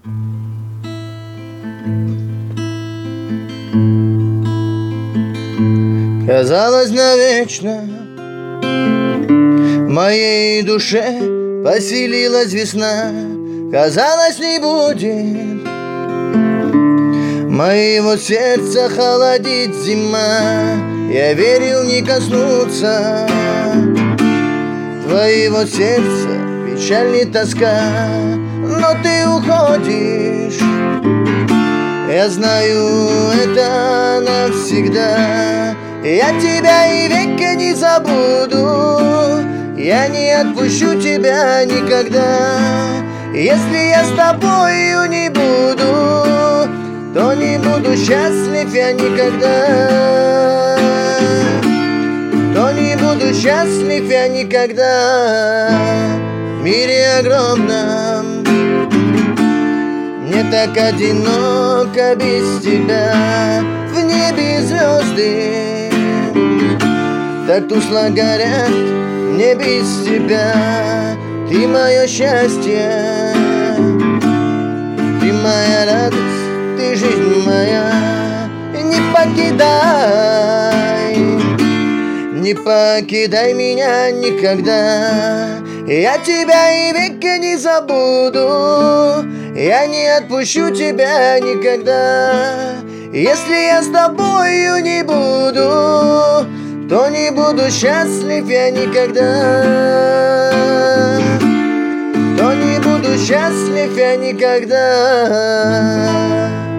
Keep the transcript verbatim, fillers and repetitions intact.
Казалось, навечно в моей душе поселилась весна. Казалось, не будет моего сердца холодить зима. Я верил не коснуться твоего сердца, печаль и тоска. Но ты уходишь, я знаю это навсегда. Я тебя и века не забуду, я не отпущу тебя никогда. Если я с тобою не буду, то не буду счастлив я никогда. То не буду счастлив я никогда. В мире огромном мне так одиноко без тебя. В небе звезды так тускло горят мне без тебя. Ты мое счастье, ты моя радость, ты жизнь моя. Не покидай, не покидай меня никогда. Я тебя и века не забуду, я не отпущу тебя никогда. Если я с тобою не буду, то не буду счастлив я никогда. То не буду счастлив я никогда.